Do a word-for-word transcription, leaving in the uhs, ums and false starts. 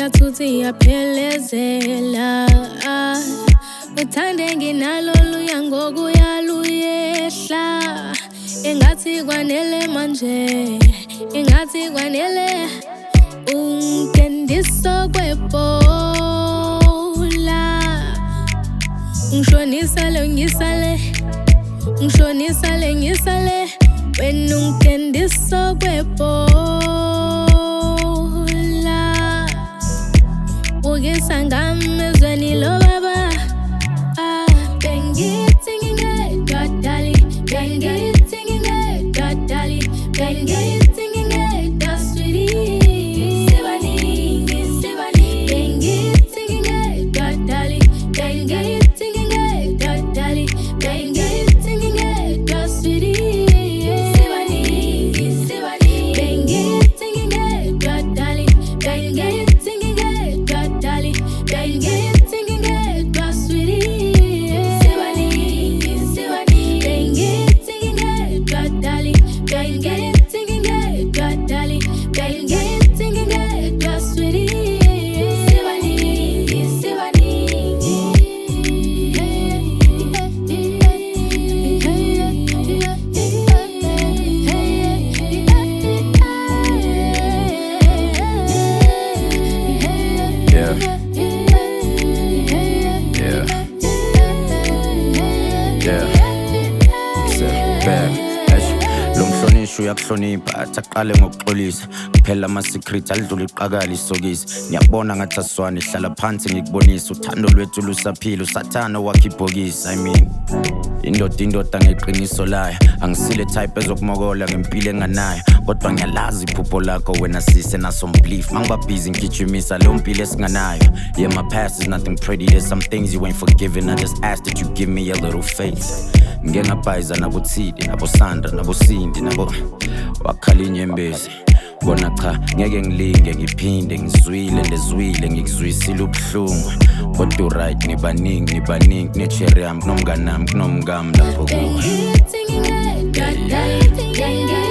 yathuthi yaphelezela uthande nginalo luya ngokuyaluyehla engathi kwanele manje engathi kwanele ungendiso kwepola ngishonisa ngisale ngishonisa ngisale wena ungendiso kwepola ugisangame ezweni lo baba bengithi ngingedwa dali bengithi ngingedwa dali bengithi ngingedwa sweetie sebaningi sebaningi bengithi ngingedwa dali bengithi ngingedwa dali bengithi ngingedwa sweetie sebaningi sebaningi bengithi ngingedwa dali bengithi ngingedwa dali bengithi ngingedwa sweetie sebaningi sebaningi bengithi ngingedwa dali bengithi ngingedwa dali bengithi ngingedwa sweetie sebaningi sebaningi Yeah. Yeah. Yeah. Sebheka lo mhlonishwa uyakuhlonipha athaqale ngokuxolisa kuphela ama secret alidlula iqakala isokisi ngiyabona ngathi aswane hlala phansi ngikubonisa uthando lwethu lusaphila usathana wakhe ibhokisi I mean indoda indoda ngeqiniso layo angisile type ezokumokola ngempilo enganayo kodwa ngiyalazi iphupho lakho wena sise naso belief mangiba busy ngigijimisa leyo mpilo esinganayo yeah my past is nothing pretty there's some things you ain't forgiven I just ask that you give me a little faith ngengabhayiza nabo Thidi nabo Sandra nabo Cindy nabo wakhalinye embezi bona cha ngeke ngilinge ngiphinde ngizwile ndezwile ngikuzwisile ubuhlungu kodwa right nibaningi nibaningi kunecherry yami kunomngani nami kunomngami lapho kuwe bengithi ngingedwa dali